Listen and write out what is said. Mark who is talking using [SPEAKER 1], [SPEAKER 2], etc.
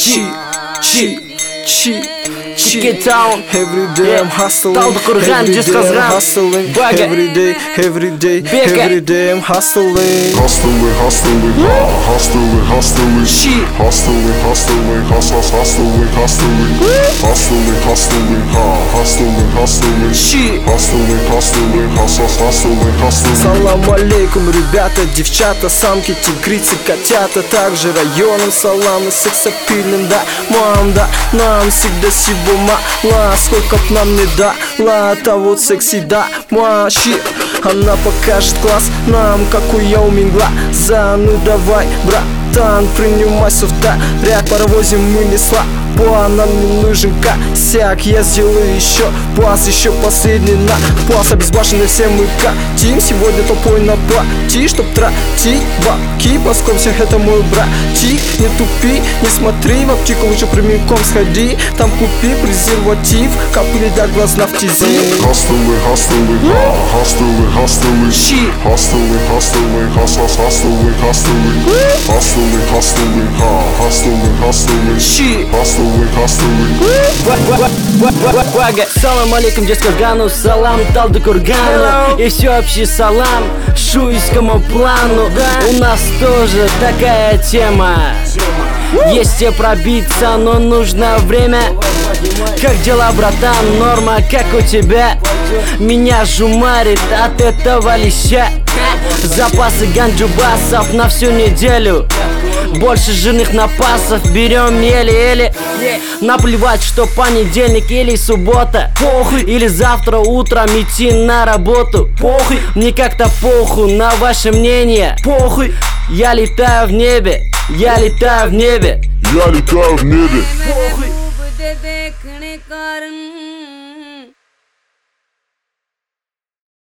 [SPEAKER 1] Чикетаун.
[SPEAKER 2] Every day I'm hustling.
[SPEAKER 1] Талдыкурган, Жезказган, Бага,
[SPEAKER 2] every day
[SPEAKER 1] Бека,
[SPEAKER 2] I'm hustling.
[SPEAKER 3] Hustling, hustling, hustling, hustling,
[SPEAKER 1] Shit.
[SPEAKER 3] hustling, hustling, hustling, hustling, hustling, hustling, hustling,
[SPEAKER 1] Shit.
[SPEAKER 3] hustling, hustling, hustling.
[SPEAKER 2] Салам алейкум, ребята, девчата, самки, тигрицы, котята. Также районом салам и сексапильным, да, мам, да. Нам всегда сибо мало, сколько б нам не дала, та вот секси, да, маши. Она покажет класс нам, какой я уменгла. Ну давай, братан, принимай софта. Ряд паровозим мы не слабо, нам не нужен косяк. Я сделаю еще пас, еще последний на пас. Обезбашенные все мы катим, сегодня толпой на плати, чтоб тратить бабки. Плоском все это мой братик. Не тупи, не смотри, в аптеку лучше прямиком сходи. Там купи презерватив, капли до глаз на втези.
[SPEAKER 3] Hustling, hustling, hustling, hustling,
[SPEAKER 1] Shit.
[SPEAKER 3] hustling, hustling, hustling, hustling, hustling, hustling, hustling, hustling,
[SPEAKER 1] Shit.
[SPEAKER 3] hustling, hustling.
[SPEAKER 1] Бага. Салам алейкум, Жезказгану, салам Талдыкургану и всеобщий салам шуйскому плану. У нас тоже такая тема. Есть где пробиться, но нужно время. Как дела, братан? Норма, как у тебя? Меня жумарит от этого леща. Запасы ганджубасов на всю неделю. Больше жирных напасов берем еле-еле. Наплевать, что понедельник или суббота. Похуй. Или завтра утром идти на работу. Похуй. Мне как-то похуй на ваше мнение. Похуй. Я летаю в небе. Я летаю в небе.
[SPEAKER 3] Я летаю в небе.
[SPEAKER 1] Похуй.
[SPEAKER 4] देखने कारण